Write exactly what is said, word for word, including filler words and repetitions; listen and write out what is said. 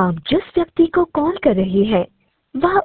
आप जिस व्यक्ति को कॉल कर रहे हैं वह